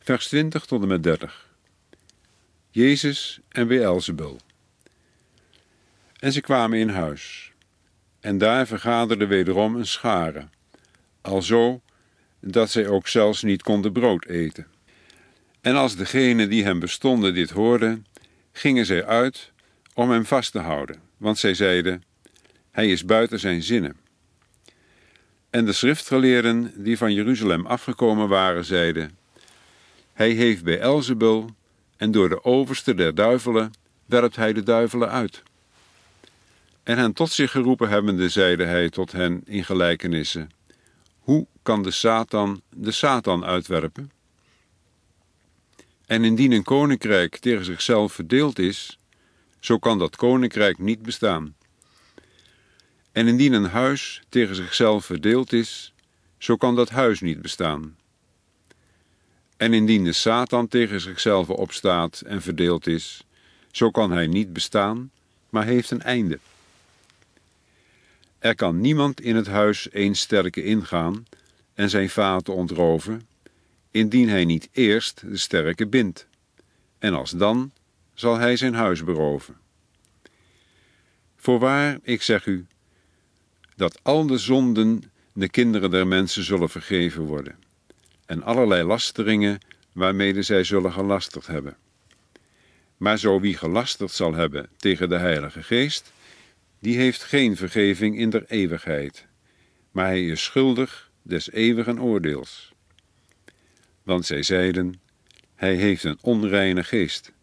Vers 20 tot en met 30. Jezus en Beelzebul. En ze kwamen in huis. En daar vergaderde wederom een schare, alzo dat zij ook zelfs niet konden brood eten. En als degenen die hem bestonden dit hoorden, gingen zij uit om hem vast te houden, want zij zeiden: hij is buiten zijn zinnen. En de schriftgeleerden die van Jeruzalem afgekomen waren, zeiden: hij heeft Beelzebul, en door de overste der duivelen werpt hij de duivelen uit. En hen tot zich geroepen hebbende, zeide hij tot hen in gelijkenissen: hoe kan de Satan uitwerpen? En indien een koninkrijk tegen zichzelf verdeeld is, zo kan dat koninkrijk niet bestaan. En indien een huis tegen zichzelf verdeeld is, zo kan dat huis niet bestaan. En indien de Satan tegen zichzelf opstaat en verdeeld is, zo kan hij niet bestaan, maar heeft een einde. Er kan niemand in het huis één sterke ingaan en zijn vaten ontroven, indien hij niet eerst de sterke bindt. En alsdan zal hij zijn huis beroven. Voorwaar, ik zeg u, dat al de zonden de kinderen der mensen zullen vergeven worden, en allerlei lasteringen waarmede zij zullen gelasterd hebben. Maar zo wie gelasterd zal hebben tegen de Heilige Geest, die heeft geen vergeving in der eeuwigheid, maar hij is schuldig des eeuwigen oordeels. Want zij zeiden: hij heeft een onreine geest.